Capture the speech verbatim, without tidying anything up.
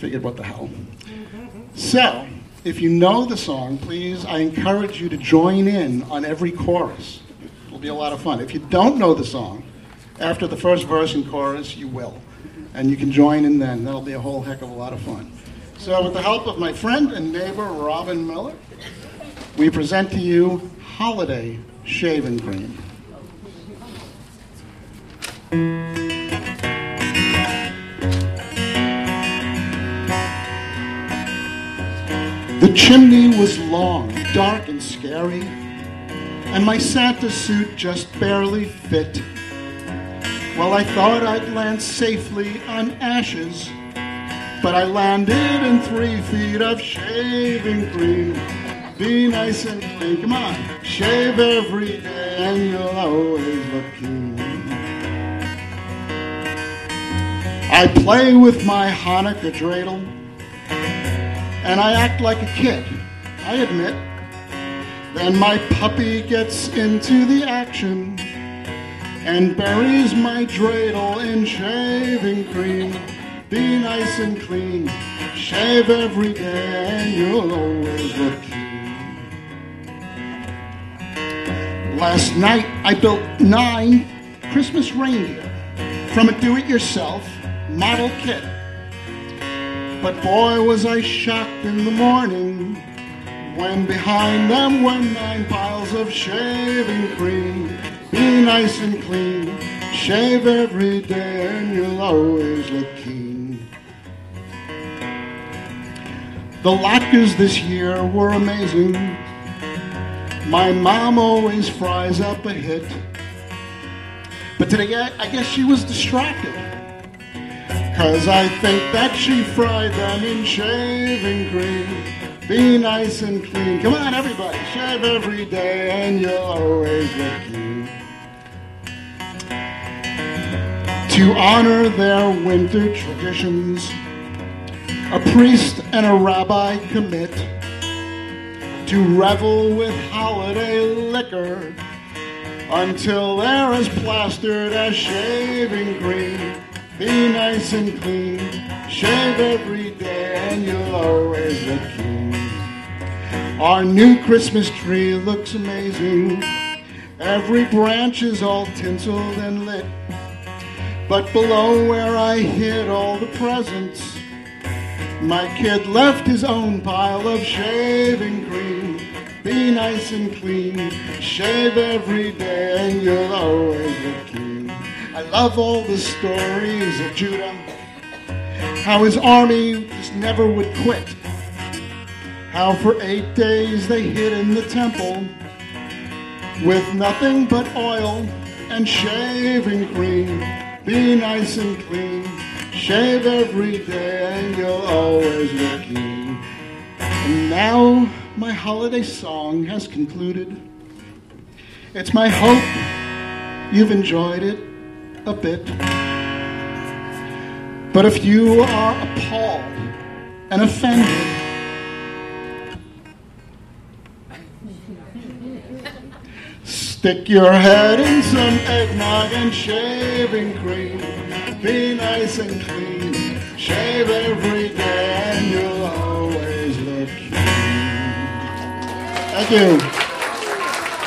figured, what the hell. So, if you know the song, please, I encourage you to join in on every chorus. It'll be a lot of fun. If you don't know the song, after the first verse and chorus, you will. And you can join in then. That'll be a whole heck of a lot of fun. So with the help of my friend and neighbor, Robin Miller, we present to you Holiday Shaving Cream. The chimney was long, dark, and scary, and my Santa suit just barely fit. Well, I thought I'd land safely on ashes, but I landed in three feet of shaving cream. Be nice and clean, come on, shave every day and you'll always look keen. I play with my Hanukkah dreidel, and I act like a kid, I admit. Then my puppy gets into the action and buries my dreidel in shaving cream. Be nice and clean, shave every day and you'll always look keen. Last night I built nine Christmas reindeer from a do-it-yourself model kit. But boy, was I shocked in the morning when behind them were nine piles of shaving cream. Be nice and clean, shave every day and you'll always look keen. The latkes this year were amazing. My mom always fries up a hit. But today I guess she was distracted, 'cause I think that she fried them in shaving cream. Be nice and clean. Come on, everybody, shave every day and you'll always look keen. To honor their winter traditions, a priest and a rabbi commit to revel with holiday liquor until they're as plastered as shaving cream. Be nice and clean, shave every day and you'll always look keen. Our new Christmas tree looks amazing. Every branch is all tinseled and lit. But below where I hid all the presents, my kid left his own pile of shaving cream. Be nice and clean, shave every day and you'll always look keen. I love all the stories of Judah, how his army just never would quit, how for eight days they hid in the temple with nothing but oil and shaving cream. Be nice and clean, shave every day and you'll always look keen. And now my holiday song has concluded. It's my hope you've enjoyed it a bit. But if you are appalled and offended, stick your head in some eggnog and shaving cream. Be nice and clean, shave every day and you'll always look keen. Thank you.